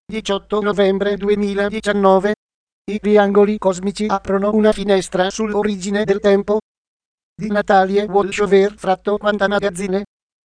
18 novembre 2019. I triangoli cosmici aprono una finestra sull'origine del tempo. Di Natalie Bolsover, tratto Quanta Magazine.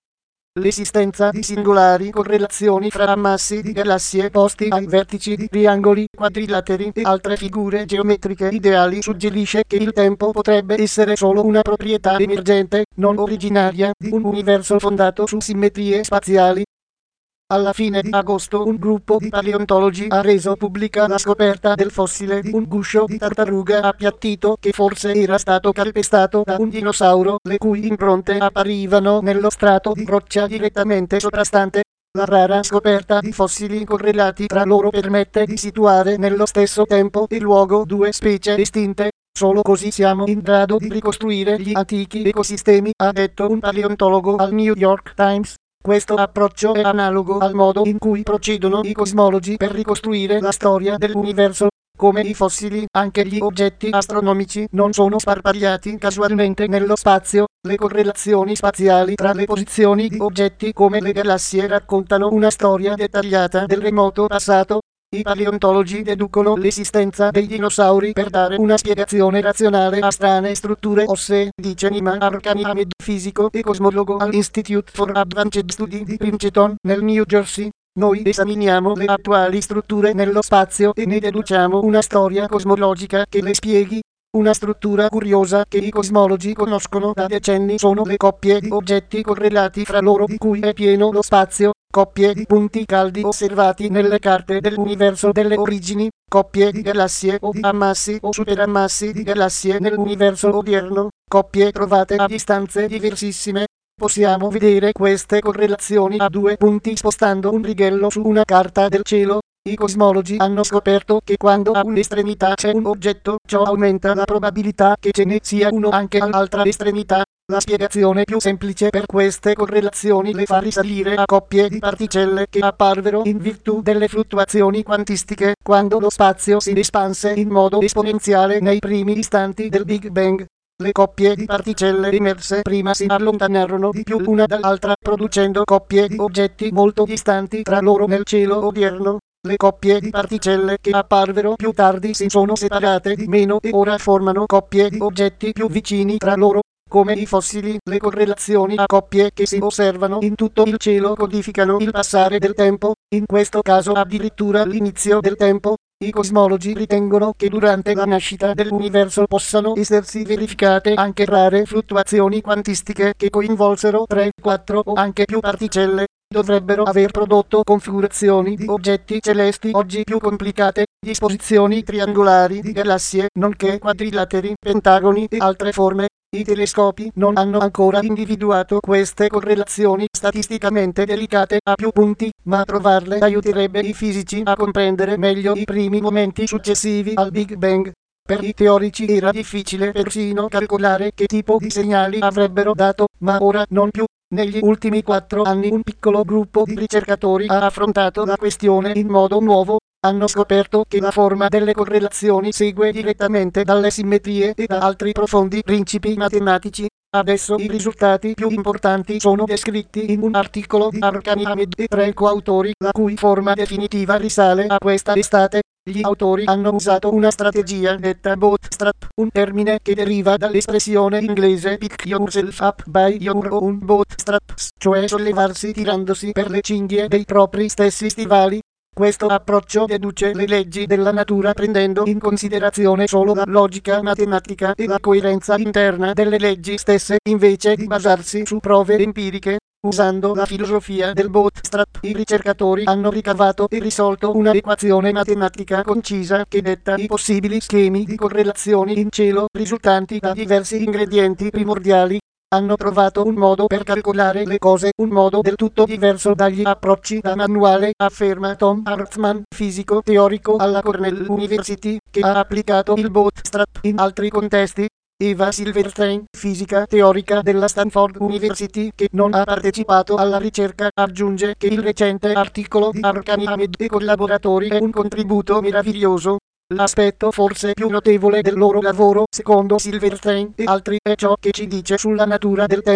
L'esistenza di singolari correlazioni fra ammassi di galassie posti ai vertici di triangoli, quadrilateri e altre figure geometriche ideali suggerisce che il tempo potrebbe essere solo una proprietà emergente, non originaria, di un universo fondato su simmetrie spaziali. Alla fine di agosto un gruppo di paleontologi ha reso pubblica la scoperta del fossile di un guscio di tartaruga appiattito che forse era stato calpestato da un dinosauro, le cui impronte apparivano nello strato di roccia direttamente soprastante. La rara scoperta di fossili correlati tra loro permette di situare nello stesso tempo e luogo due specie estinte. Solo così siamo in grado di ricostruire gli antichi ecosistemi, ha detto un paleontologo al New York Times. Questo approccio è analogo al modo in cui procedono i cosmologi per ricostruire la storia dell'universo. Come i fossili, anche gli oggetti astronomici non sono sparpagliati casualmente nello spazio. Le correlazioni spaziali tra le posizioni di oggetti come le galassie raccontano una storia dettagliata del remoto passato. I paleontologi deducono l'esistenza dei dinosauri per dare una spiegazione razionale a strane strutture ossee, dice Nima Arkhami Hamed, fisico e cosmologo all'Institute for Advanced Study di Princeton, nel New Jersey. Noi esaminiamo le attuali strutture nello spazio e ne deduciamo una storia cosmologica che le spieghi. Una struttura curiosa che i cosmologi conoscono da decenni sono le coppie di oggetti correlati fra loro di cui è pieno lo spazio. Coppie di punti caldi osservati nelle carte dell'universo delle origini, coppie di galassie o di ammassi o superammassi di galassie nell'universo odierno, coppie trovate a distanze diversissime. Possiamo vedere queste correlazioni a due punti spostando un righello su una carta del cielo. I cosmologi hanno scoperto che quando a un'estremità c'è un oggetto, ciò aumenta la probabilità che ce ne sia uno anche all'altra estremità. La spiegazione più semplice per queste correlazioni le fa risalire a coppie di particelle che apparvero in virtù delle fluttuazioni quantistiche quando lo spazio si espanse in modo esponenziale nei primi istanti del Big Bang. Le coppie di particelle emerse prima si allontanarono di più l'una dall'altra producendo coppie di oggetti molto distanti tra loro nel cielo odierno. Le coppie di particelle che apparvero più tardi si sono separate di meno e ora formano coppie di oggetti più vicini tra loro. Come i fossili, le correlazioni a coppie che si osservano in tutto il cielo codificano il passare del tempo, in questo caso addirittura l'inizio del tempo. I cosmologi ritengono che durante la nascita dell'universo possano essersi verificate anche rare fluttuazioni quantistiche che coinvolsero 3, 4 o anche più particelle. Dovrebbero aver prodotto configurazioni di oggetti celesti oggi più complicate, disposizioni triangolari di galassie, nonché quadrilateri, pentagoni e altre forme. I telescopi non hanno ancora individuato queste correlazioni statisticamente delicate a più punti, ma trovarle aiuterebbe i fisici a comprendere meglio i primi momenti successivi al Big Bang. Per i teorici era difficile persino calcolare che tipo di segnali avrebbero dato, ma ora non più. Negli ultimi 4 anni un piccolo gruppo di ricercatori ha affrontato la questione in modo nuovo. Hanno scoperto che la forma delle correlazioni segue direttamente dalle simmetrie e da altri profondi principi matematici. Adesso i risultati più importanti sono descritti in un articolo di Arkhami Hamed e 3 coautori, la cui forma definitiva risale a questa estate. Gli autori hanno usato una strategia detta bootstrap, un termine che deriva dall'espressione inglese pick yourself up by your own bootstraps, cioè sollevarsi tirandosi per le cinghie dei propri stessi stivali. Questo approccio deduce le leggi della natura prendendo in considerazione solo la logica matematica e la coerenza interna delle leggi stesse, invece di basarsi su prove empiriche. Usando la filosofia del bootstrap, i ricercatori hanno ricavato e risolto una equazione matematica concisa che detta i possibili schemi di correlazioni in cielo risultanti da diversi ingredienti primordiali. Hanno trovato un modo per calcolare le cose, un modo del tutto diverso dagli approcci da manuale, afferma Tom Hartman, fisico teorico alla Cornell University, che ha applicato il bootstrap in altri contesti. Eva Silverstein, fisica teorica della Stanford University, che non ha partecipato alla ricerca, aggiunge che il recente articolo di Arkhami Hamed e collaboratori è un contributo meraviglioso. L'aspetto forse più notevole del loro lavoro, secondo Silverstein e altri, è ciò che ci dice sulla natura del tempo.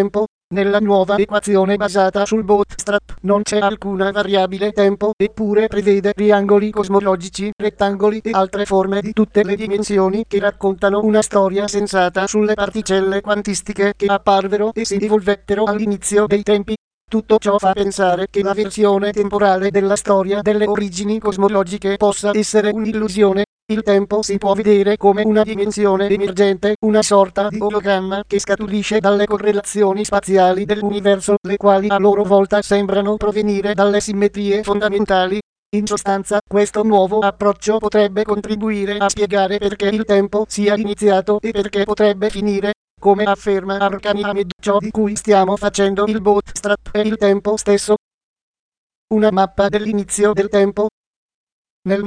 Nella nuova equazione basata sul bootstrap non c'è alcuna variabile tempo, eppure prevede triangoli cosmologici, rettangoli e altre forme di tutte le dimensioni che raccontano una storia sensata sulle particelle quantistiche che apparvero e si evolvettero all'inizio dei tempi. Tutto ciò fa pensare che la versione temporale della storia delle origini cosmologiche possa essere un'illusione. Il tempo si può vedere come una dimensione emergente, una sorta di ologramma che scaturisce dalle correlazioni spaziali dell'universo, le quali a loro volta sembrano provenire dalle simmetrie fondamentali. In sostanza, questo nuovo approccio potrebbe contribuire a spiegare perché il tempo sia iniziato e perché potrebbe finire. Come afferma Arkham Hamed, ciò di cui stiamo facendo il bootstrap è il tempo stesso. Una mappa dell'inizio del tempo. Nel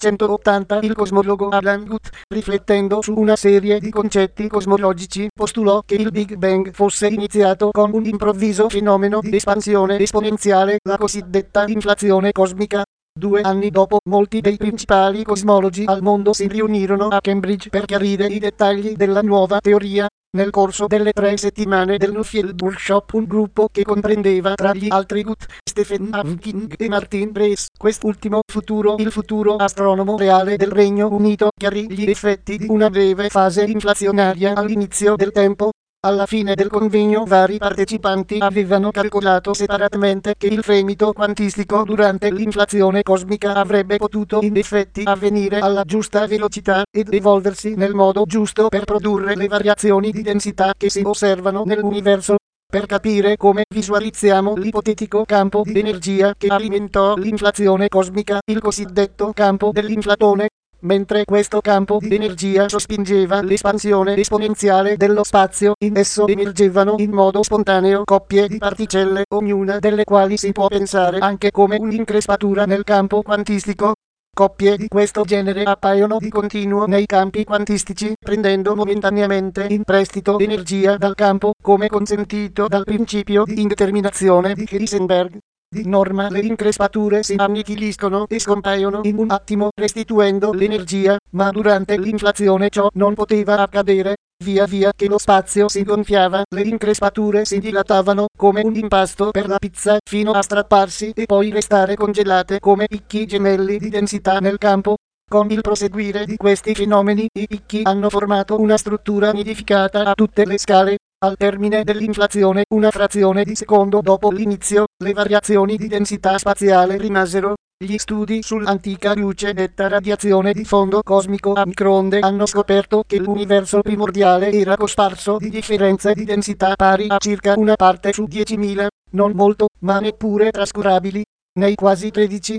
1980 il cosmologo Alan Guth, riflettendo su una serie di concetti cosmologici, postulò che il Big Bang fosse iniziato con un improvviso fenomeno di espansione esponenziale, la cosiddetta inflazione cosmica. 2 anni dopo, molti dei principali cosmologi al mondo si riunirono a Cambridge per chiarire i dettagli della nuova teoria. Nel corso delle 3 settimane del Nuffield Workshop, un gruppo che comprendeva tra gli altri Guth, Stephen Hawking e Martin Rees, quest'ultimo il futuro astronomo reale del Regno Unito, chiarì gli effetti di una breve fase inflazionaria all'inizio del tempo. Alla fine del convegno vari partecipanti avevano calcolato separatamente che il fremito quantistico durante l'inflazione cosmica avrebbe potuto in effetti avvenire alla giusta velocità ed evolversi nel modo giusto per produrre le variazioni di densità che si osservano nell'universo. Per capire come visualizziamo l'ipotetico campo di energia che alimentò l'inflazione cosmica, il cosiddetto campo dell'inflatone. Mentre questo campo di energia sospingeva l'espansione esponenziale dello spazio, in esso emergevano in modo spontaneo coppie di particelle, ognuna delle quali si può pensare anche come un'increspatura nel campo quantistico. Coppie di questo genere appaiono di continuo nei campi quantistici, prendendo momentaneamente in prestito energia dal campo, come consentito dal principio di indeterminazione di Heisenberg. Di norma le increspature si annichiliscono e scompaiono in un attimo, restituendo l'energia, ma durante l'inflazione ciò non poteva accadere. Via via che lo spazio si gonfiava, le increspature si dilatavano come un impasto per la pizza, fino a strapparsi e poi restare congelate come picchi gemelli di densità nel campo. Con il proseguire di questi fenomeni, i picchi hanno formato una struttura nidificata a tutte le scale. Al termine dell'inflazione, una frazione di secondo dopo l'inizio, le variazioni di densità spaziale rimasero. Gli studi sull'antica luce detta radiazione di fondo cosmico a microonde hanno scoperto che l'universo primordiale era cosparso di differenze di densità pari a circa una parte su 10.000, non molto, ma neppure trascurabili. Nei quasi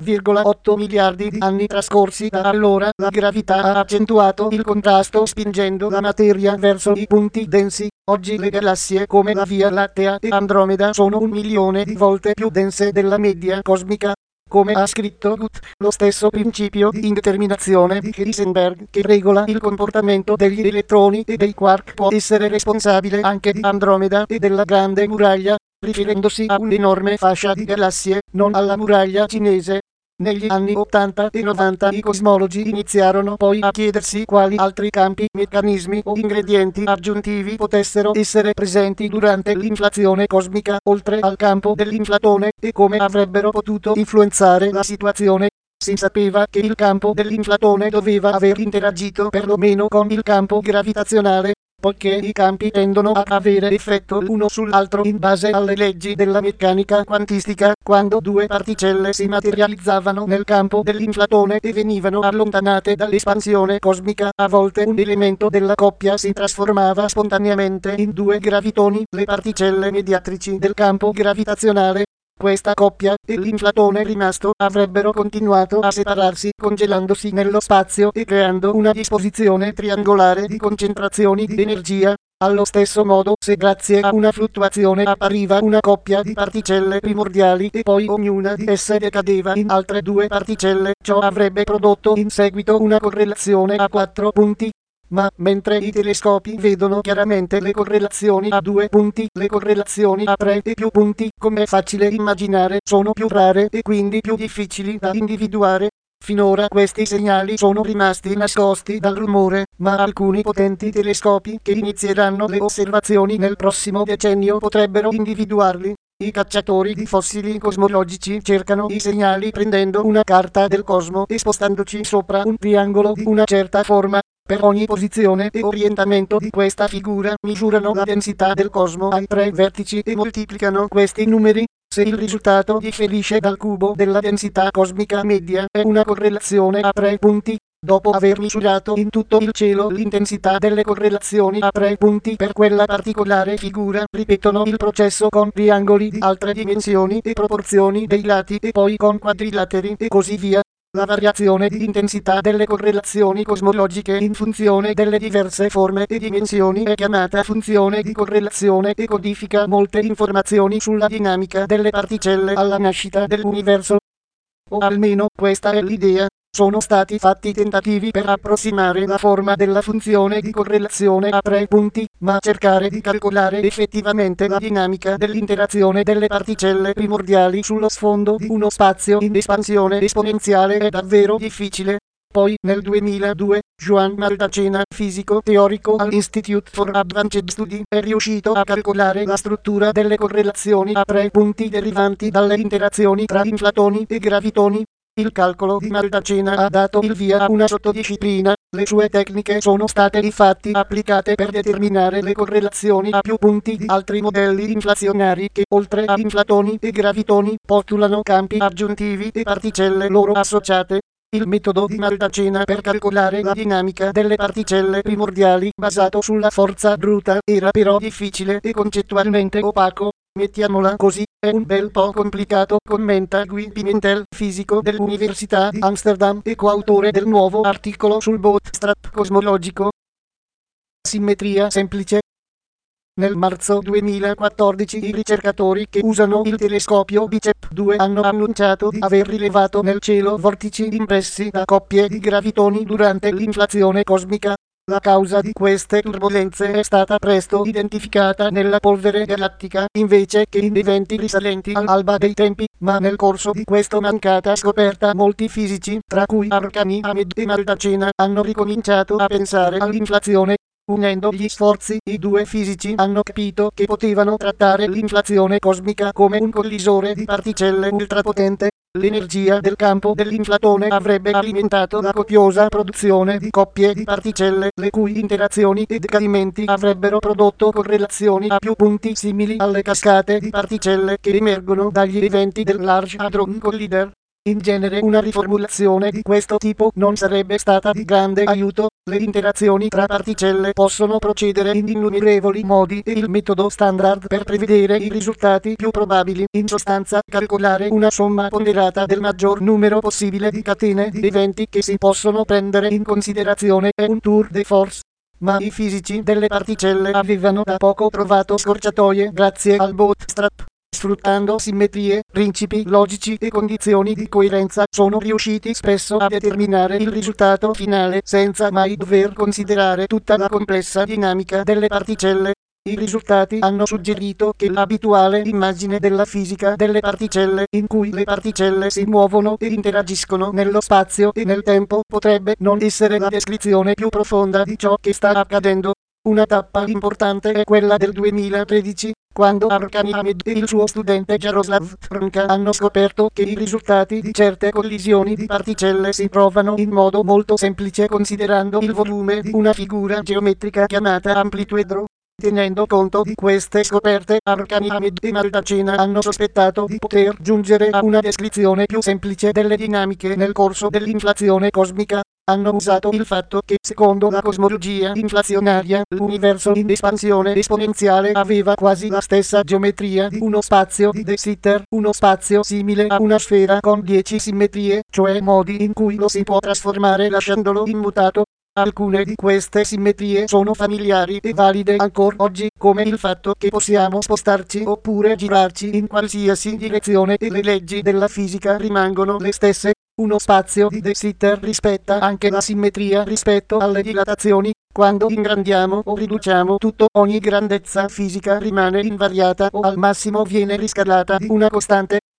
13,8 miliardi di anni trascorsi da allora, la gravità ha accentuato il contrasto spingendo la materia verso i punti densi. Oggi le galassie come la Via Lattea e Andromeda sono 1 milione di volte più dense della media cosmica. Come ha scritto Guth, lo stesso principio di indeterminazione di Heisenberg che regola il comportamento degli elettroni e dei quark può essere responsabile anche di Andromeda e della Grande Muraglia, riferendosi a un'enorme fascia di galassie, non alla muraglia cinese. Negli anni 80 e 90 i cosmologi iniziarono poi a chiedersi quali altri campi, meccanismi o ingredienti aggiuntivi potessero essere presenti durante l'inflazione cosmica, oltre al campo dell'inflatone, e come avrebbero potuto influenzare la situazione. Si sapeva che il campo dell'inflatone doveva aver interagito perlomeno con il campo gravitazionale, poiché i campi tendono ad avere effetto l'uno sull'altro in base alle leggi della meccanica quantistica. Quando due particelle si materializzavano nel campo dell'inflatone e venivano allontanate dall'espansione cosmica, a volte un elemento della coppia si trasformava spontaneamente in due gravitoni, le particelle mediatrici del campo gravitazionale. Questa coppia e l'inflatone rimasto avrebbero continuato a separarsi, congelandosi nello spazio e creando una disposizione triangolare di concentrazioni di energia. Allo stesso modo, se grazie a una fluttuazione appariva una coppia di particelle primordiali e poi ognuna di esse decadeva in altre due particelle, ciò avrebbe prodotto in seguito una correlazione a 4 punti. Ma, mentre i telescopi vedono chiaramente le correlazioni a 2 punti, le correlazioni a 3 e più punti, come è facile immaginare, sono più rare e quindi più difficili da individuare. Finora questi segnali sono rimasti nascosti dal rumore, ma alcuni potenti telescopi che inizieranno le osservazioni nel prossimo decennio potrebbero individuarli. I cacciatori di fossili cosmologici cercano i segnali prendendo una carta del cosmo e spostandoci sopra un triangolo di una certa forma. Per ogni posizione e orientamento di questa figura misurano la densità del cosmo ai 3 vertici e moltiplicano questi numeri. Se il risultato differisce dal cubo della densità cosmica media è una correlazione a 3 punti. Dopo aver misurato in tutto il cielo l'intensità delle correlazioni a 3 punti per quella particolare figura, ripetono il processo con triangoli di altre dimensioni e proporzioni dei lati e poi con quadrilateri e così via. La variazione di intensità delle correlazioni cosmologiche in funzione delle diverse forme e dimensioni è chiamata funzione di correlazione e codifica molte informazioni sulla dinamica delle particelle alla nascita dell'universo. O almeno questa è l'idea. Sono stati fatti tentativi per approssimare la forma della funzione di correlazione a 3 punti, ma cercare di calcolare effettivamente la dinamica dell'interazione delle particelle primordiali sullo sfondo di uno spazio in espansione esponenziale è davvero difficile. Poi, nel 2002, Joan Maldacena, fisico teorico all'Institute for Advanced Study, è riuscito a calcolare la struttura delle correlazioni a 3 punti derivanti dalle interazioni tra inflatoni e gravitoni. Il calcolo di Maldacena ha dato il via a una sottodisciplina. Le sue tecniche sono state infatti applicate per determinare le correlazioni a più punti di altri modelli inflazionari che, oltre a inflatoni e gravitoni, postulano campi aggiuntivi e particelle loro associate. Il metodo di Maldacena per calcolare la dinamica delle particelle primordiali basato sulla forza bruta era però difficile e concettualmente opaco. Mettiamola così, è un bel po' complicato, commenta Guy Pimentel, fisico dell'Università di Amsterdam e coautore del nuovo articolo sul bootstrap cosmologico. Simmetria semplice. Nel marzo 2014 i ricercatori che usano il telescopio BICEP 2 hanno annunciato di aver rilevato nel cielo vortici impressi da coppie di gravitoni durante l'inflazione cosmica. La causa di queste turbolenze è stata presto identificata nella polvere galattica, invece che in eventi risalenti all'alba dei tempi, ma nel corso di questa mancata scoperta molti fisici, tra cui Arcani, Hamed e Maldacena, hanno ricominciato a pensare all'inflazione. Unendo gli sforzi, i due fisici hanno capito che potevano trattare l'inflazione cosmica come un collisore di particelle ultrapotente. L'energia del campo dell'inflatone avrebbe alimentato la copiosa produzione di coppie di particelle, le cui interazioni e decadimenti avrebbero prodotto correlazioni a più punti simili alle cascate di particelle che emergono dagli eventi del Large Hadron Collider. In genere una riformulazione di questo tipo non sarebbe stata di grande aiuto. Le interazioni tra particelle possono procedere in innumerevoli modi e il metodo standard per prevedere i risultati più probabili, in sostanza calcolare una somma ponderata del maggior numero possibile di catene di eventi che si possono prendere in considerazione, è un tour de force. Ma i fisici delle particelle avevano da poco trovato scorciatoie grazie al bootstrap. Sfruttando simmetrie, principi logici e condizioni di coerenza, sono riusciti spesso a determinare il risultato finale senza mai dover considerare tutta la complessa dinamica delle particelle. I risultati hanno suggerito che l'abituale immagine della fisica delle particelle, in cui le particelle si muovono e interagiscono nello spazio e nel tempo, potrebbe non essere la descrizione più profonda di ciò che sta accadendo. Una tappa importante è quella del 2013, quando Arcani Hamed e il suo studente Jaroslav Trnka hanno scoperto che i risultati di certe collisioni di particelle si provano in modo molto semplice considerando il volume di una figura geometrica chiamata amplituedro. Tenendo conto di queste scoperte, Arcani Hamed e Maldacena hanno sospettato di poter giungere a una descrizione più semplice delle dinamiche nel corso dell'inflazione cosmica. Hanno usato il fatto che, secondo la cosmologia inflazionaria, l'universo in espansione esponenziale aveva quasi la stessa geometria di uno spazio di De Sitter, uno spazio simile a una sfera con 10 simmetrie, cioè modi in cui lo si può trasformare lasciandolo immutato. Alcune di queste simmetrie sono familiari e valide ancora oggi, come il fatto che possiamo spostarci oppure girarci in qualsiasi direzione e le leggi della fisica rimangono le stesse. Uno spazio di De Sitter rispetta anche la simmetria rispetto alle dilatazioni. Quando ingrandiamo o riduciamo tutto, ogni grandezza fisica rimane invariata o al massimo viene riscalata di una costante.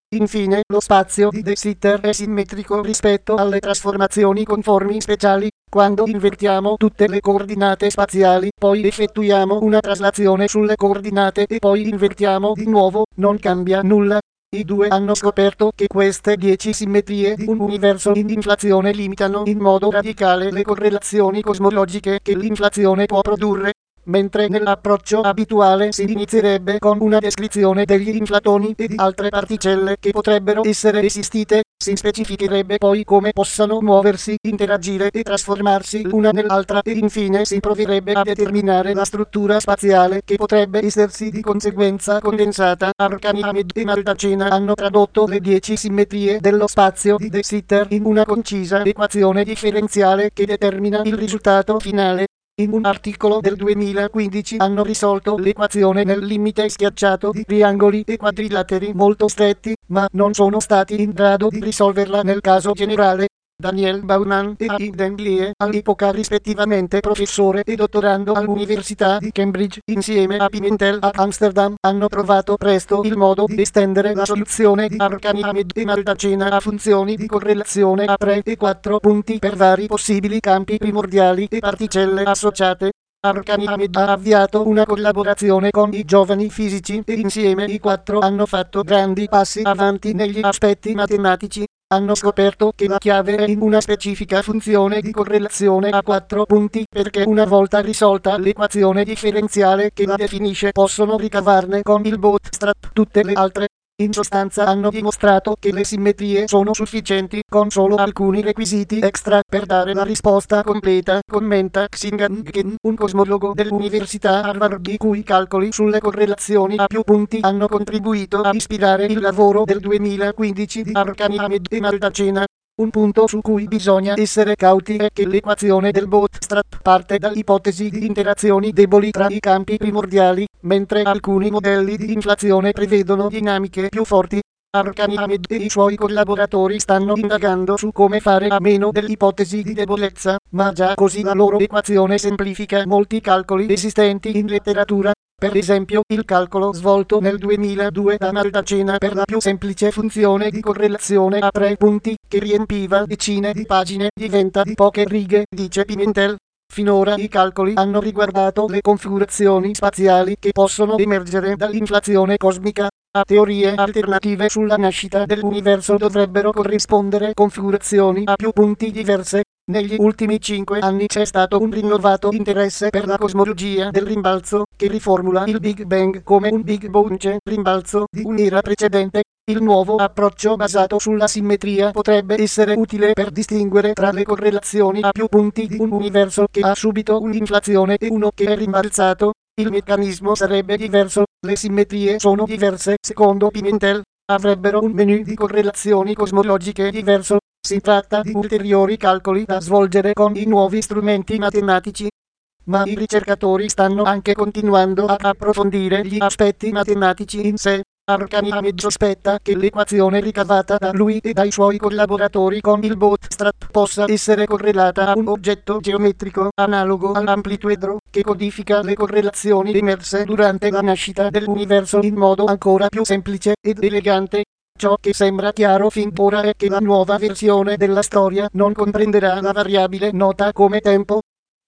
Infine, lo spazio di De Sitter è simmetrico rispetto alle trasformazioni conformi speciali. Quando invertiamo tutte le coordinate spaziali, poi effettuiamo una traslazione sulle coordinate e poi invertiamo di nuovo, non cambia nulla. I due hanno scoperto che queste 10 simmetrie di un universo in inflazione limitano in modo radicale le correlazioni cosmologiche che l'inflazione può produrre. Mentre nell'approccio abituale si inizierebbe con una descrizione degli inflatoni e di altre particelle che potrebbero essere esistite, si specificherebbe poi come possano muoversi, interagire e trasformarsi l'una nell'altra e infine si proverebbe a determinare la struttura spaziale che potrebbe essersi di conseguenza condensata. Arcani, Hamed e Maldacena hanno tradotto le 10 simmetrie dello spazio di De Sitter in una concisa equazione differenziale che determina il risultato finale. In un articolo del 2015 hanno risolto l'equazione nel limite schiacciato di triangoli e quadrilateri molto stretti, ma non sono stati in grado di risolverla nel caso generale. Daniel Baumann e Aiden Lie, all'epoca rispettivamente professore e dottorando all'Università di Cambridge, insieme a Pimentel a Amsterdam, hanno trovato presto il modo di estendere la soluzione di Arcani, Hamed e Maldacena a funzioni di correlazione a 3 e 4 punti per vari possibili campi primordiali e particelle associate. Arcani Hamed ha avviato una collaborazione con i giovani fisici e insieme i quattro hanno fatto grandi passi avanti negli aspetti matematici. Hanno scoperto che la chiave è in una specifica funzione di correlazione a 4 punti perché una volta risolta l'equazione differenziale che la definisce possono ricavarne con il bootstrap tutte le altre. In sostanza hanno dimostrato che le simmetrie sono sufficienti con solo alcuni requisiti extra per dare la risposta completa, commenta Xingan Gen, un cosmologo dell'Università Harvard i cui calcoli sulle correlazioni a più punti hanno contribuito a ispirare il lavoro del 2015 di Arcani, Hamed e Maldacena. Un punto su cui bisogna essere cauti è che l'equazione del bootstrap parte dall'ipotesi di interazioni deboli tra i campi primordiali, mentre alcuni modelli di inflazione prevedono dinamiche più forti. Arcani, Hamed e i suoi collaboratori stanno indagando su come fare a meno dell'ipotesi di debolezza, ma già così la loro equazione semplifica molti calcoli esistenti in letteratura. Per esempio, il calcolo svolto nel 2002 da Maldacena per la più semplice funzione di correlazione a 3 punti, che riempiva decine di pagine, diventa di poche righe, dice Pimentel. Finora i calcoli hanno riguardato le configurazioni spaziali che possono emergere dall'inflazione cosmica. A teorie alternative sulla nascita dell'universo dovrebbero corrispondere configurazioni a più punti diverse. Negli ultimi 5 anni c'è stato un rinnovato interesse per la cosmologia del rimbalzo, che riformula il Big Bang come un Big Bounce, rimbalzo di un'era precedente. Il nuovo approccio basato sulla simmetria potrebbe essere utile per distinguere tra le correlazioni a più punti di un universo che ha subito un'inflazione e uno che è rimbalzato. Il meccanismo sarebbe diverso, le simmetrie sono diverse secondo Pimentel, avrebbero un menu di correlazioni cosmologiche diverso. Si tratta di ulteriori calcoli da svolgere con i nuovi strumenti matematici. Ma i ricercatori stanno anche continuando ad approfondire gli aspetti matematici in sé. Arcani, Hamed sospetta che l'equazione ricavata da lui e dai suoi collaboratori con il bootstrap possa essere correlata a un oggetto geometrico analogo all'amplituedro, che codifica le correlazioni emerse durante la nascita dell'universo in modo ancora più semplice ed elegante. Ciò che sembra chiaro fin d'ora è che la nuova versione della storia non comprenderà la variabile nota come tempo.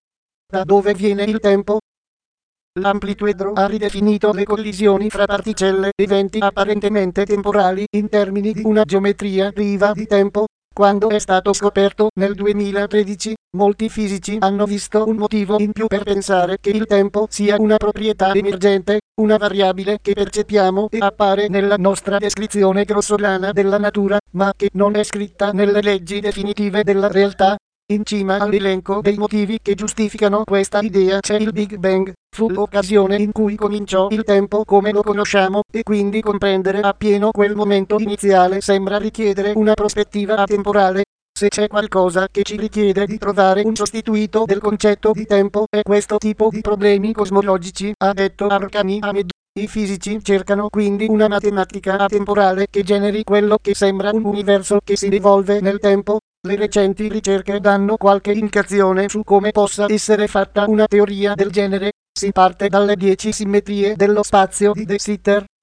Da dove viene il tempo? L'amplituedro ha ridefinito le collisioni fra particelle, eventi apparentemente temporali, in termini di una geometria priva di tempo. Quando è stato scoperto nel 2013, molti fisici hanno visto un motivo in più per pensare che il tempo sia una proprietà emergente, una variabile che percepiamo e appare nella nostra descrizione grossolana della natura, ma che non è scritta nelle leggi definitive della realtà. In cima all'elenco dei motivi che giustificano questa idea c'è il Big Bang. Fu l'occasione in cui cominciò il tempo come lo conosciamo, e quindi comprendere appieno quel momento iniziale sembra richiedere una prospettiva atemporale. Se c'è qualcosa che ci richiede di trovare un sostituito del concetto di tempo, è questo tipo di problemi cosmologici, ha detto Arcani, Hamed. I fisici cercano quindi una matematica atemporale che generi quello che sembra un universo che si evolve nel tempo. Le recenti ricerche danno qualche indicazione su come possa essere fatta una teoria del genere. Si parte dalle 10 simmetrie dello spazio di De Sitter.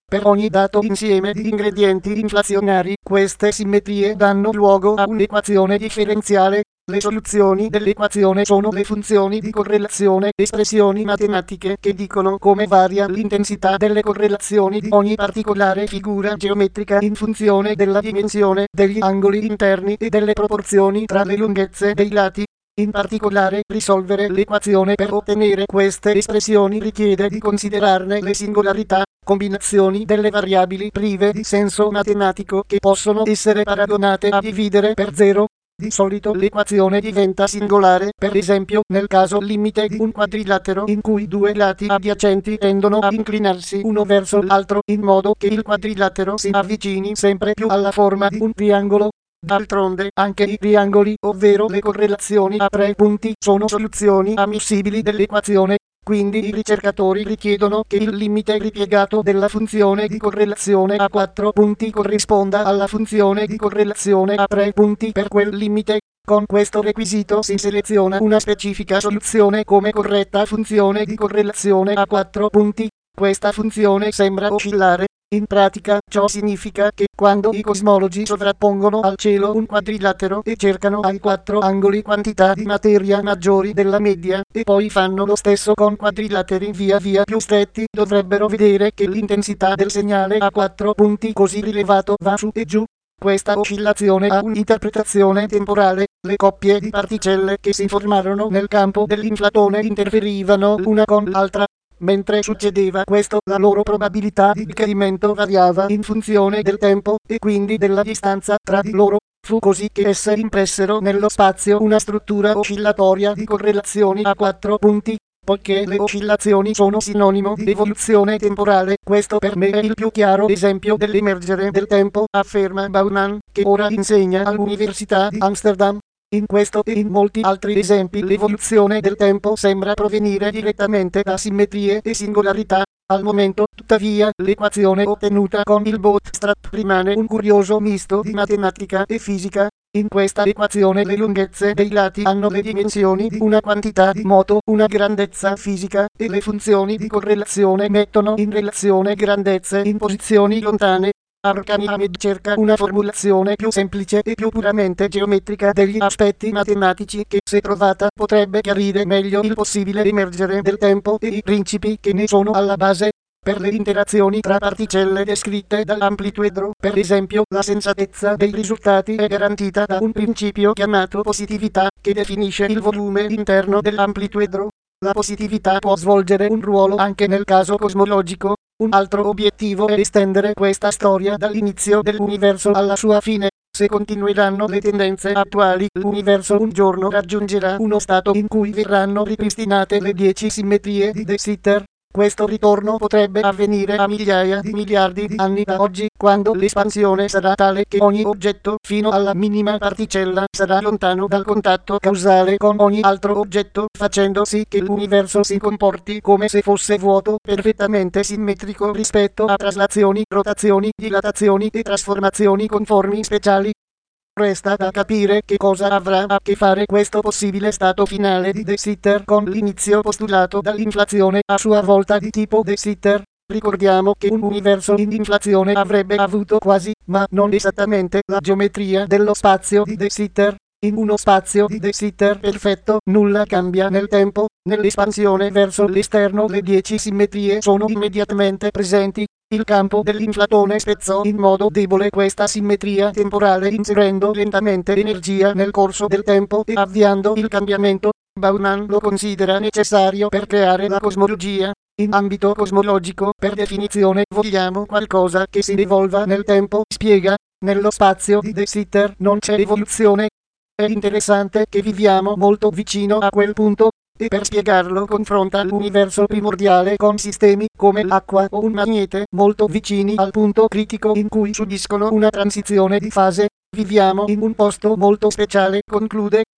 Per ogni dato insieme di ingredienti inflazionari, queste simmetrie danno luogo a un'equazione differenziale. Le soluzioni dell'equazione sono le funzioni di correlazione, espressioni matematiche che dicono come varia l'intensità delle correlazioni di ogni particolare figura geometrica in funzione della dimensione degli angoli interni e delle proporzioni tra le lunghezze dei lati. In particolare, risolvere l'equazione per ottenere queste espressioni richiede di considerarne le singolarità, combinazioni delle variabili prive di senso matematico che possono essere paragonate a dividere per zero. Di solito l'equazione diventa singolare, per esempio nel caso limite di un quadrilatero in cui due lati adiacenti tendono a inclinarsi uno verso l'altro in modo che il quadrilatero si avvicini sempre più alla forma di un triangolo. D'altronde, anche i triangoli, ovvero le correlazioni a tre punti, sono soluzioni ammissibili dell'equazione. Quindi i ricercatori richiedono che il limite ripiegato della funzione di correlazione a 4 punti corrisponda alla funzione di correlazione a 3 punti per quel limite. Con questo requisito si seleziona una specifica soluzione come corretta funzione di correlazione a 4 punti. Questa funzione sembra oscillare. In pratica, ciò significa che quando i cosmologi sovrappongono al cielo un quadrilatero e cercano ai 4 angoli quantità di materia maggiori della media, e poi fanno lo stesso con quadrilateri via via più stretti, dovrebbero vedere che l'intensità del segnale a 4 punti così rilevato va su e giù. Questa oscillazione ha un'interpretazione temporale. Le coppie di particelle che si formarono nel campo dell'inflatone interferivano l'una con l'altra. Mentre succedeva questo, la loro probabilità di decadimento variava in funzione del tempo, e quindi della distanza tra di loro. Fu così che esse impressero nello spazio una struttura oscillatoria di correlazioni a 4 punti. Poiché le oscillazioni sono sinonimo di evoluzione temporale, questo per me è il più chiaro esempio dell'emergere del tempo, afferma Baumann, che ora insegna all'Università di Amsterdam. In questo e in molti altri esempi l'evoluzione del tempo sembra provenire direttamente da simmetrie e singolarità. Al momento, tuttavia, l'equazione ottenuta con il bootstrap rimane un curioso misto di matematica e fisica. In questa equazione le lunghezze dei lati hanno le dimensioni di una quantità di moto, una grandezza fisica, e le funzioni di correlazione mettono in relazione grandezze in posizioni lontane. Arkham cerca una formulazione più semplice e più puramente geometrica degli aspetti matematici che, se trovata, potrebbe chiarire meglio il possibile emergere del tempo e i principi che ne sono alla base. Per le interazioni tra particelle descritte dall'amplituedro, per esempio, la sensatezza dei risultati è garantita da un principio chiamato positività, che definisce il volume interno dell'amplituedro. La positività può svolgere un ruolo anche nel caso cosmologico. Un altro obiettivo è estendere questa storia dall'inizio dell'universo alla sua fine. Se continueranno le tendenze attuali, l'universo un giorno raggiungerà uno stato in cui verranno ripristinate le 10 simmetrie di De Sitter. Questo ritorno potrebbe avvenire a migliaia di miliardi di anni da oggi, quando l'espansione sarà tale che ogni oggetto, fino alla minima particella, sarà lontano dal contatto causale con ogni altro oggetto, facendo sì che l'universo si comporti come se fosse vuoto, perfettamente simmetrico rispetto a traslazioni, rotazioni, dilatazioni e trasformazioni conformi speciali. Resta da capire che cosa avrà a che fare questo possibile stato finale di De Sitter con l'inizio postulato dall'inflazione a sua volta di tipo De Sitter. Ricordiamo che un universo in inflazione avrebbe avuto quasi, ma non esattamente, la geometria dello spazio di De Sitter. In uno spazio di De Sitter perfetto, nulla cambia nel tempo. Nell'espansione verso l'esterno le 10 simmetrie sono immediatamente presenti. Il campo dell'inflatone spezzò in modo debole questa simmetria temporale inserendo lentamente energia nel corso del tempo e avviando il cambiamento. Baumann lo considera necessario per creare la cosmologia. In ambito cosmologico, per definizione, vogliamo qualcosa che si evolva nel tempo, spiega. Nello spazio di De Sitter non c'è evoluzione. È interessante che viviamo molto vicino a quel punto. E per spiegarlo confronta l'universo primordiale con sistemi come l'acqua o un magnete molto vicini al punto critico in cui subiscono una transizione di fase. Viviamo in un posto molto speciale, conclude.